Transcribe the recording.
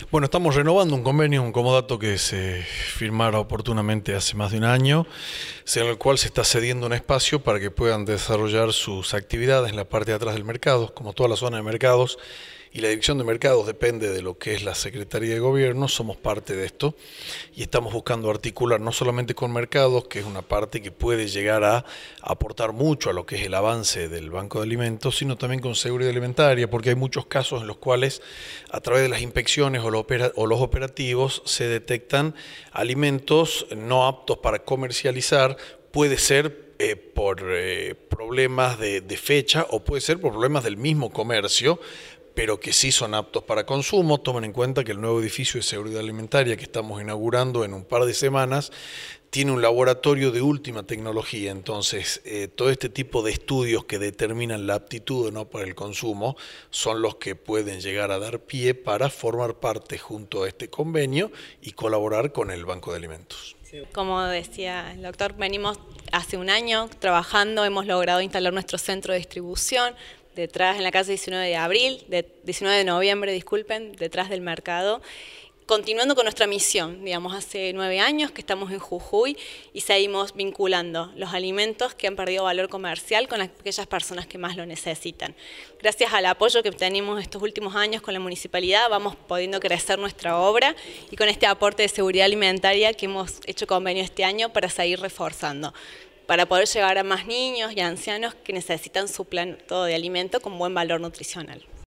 Bueno, estamos renovando un convenio, un comodato que se firmara oportunamente hace más de un año, en el cual se está cediendo un espacio para que puedan desarrollar sus actividades en la parte de atrás del mercado. Como toda la zona de mercados y la dirección de mercados depende de lo que es la Secretaría de Gobierno, somos parte de esto y estamos buscando articular no solamente con mercados, que es una parte que puede llegar a aportar mucho a lo que es el avance del Banco de Alimentos, sino también con seguridad alimentaria, porque hay muchos casos en los cuales a través de las inspecciones o los operativos se detectan alimentos no aptos para comercializar. Puede ser por problemas de fecha o puede ser por problemas del mismo comercio, pero que sí son aptos para consumo. Tomen en cuenta que el nuevo edificio de seguridad alimentaria que estamos inaugurando en un par de semanas tiene un laboratorio de última tecnología. Entonces todo este tipo de estudios que determinan la aptitud o no para el consumo son los que pueden llegar a dar pie para formar parte junto a este convenio y colaborar con el Banco de Alimentos. Como decía el doctor, venimos hace un año trabajando, hemos logrado instalar nuestro centro de distribución detrás en la calle 19 de noviembre, disculpen, detrás del mercado. Continuando con nuestra misión, digamos, hace 9 años que estamos en Jujuy y seguimos vinculando los alimentos que han perdido valor comercial con aquellas personas que más lo necesitan. Gracias al apoyo que tenemos estos últimos años con la municipalidad, vamos pudiendo crecer nuestra obra y con este aporte de seguridad alimentaria que hemos hecho convenio este año para seguir reforzando, para poder llegar a más niños y ancianos que necesitan su plato de alimento con buen valor nutricional.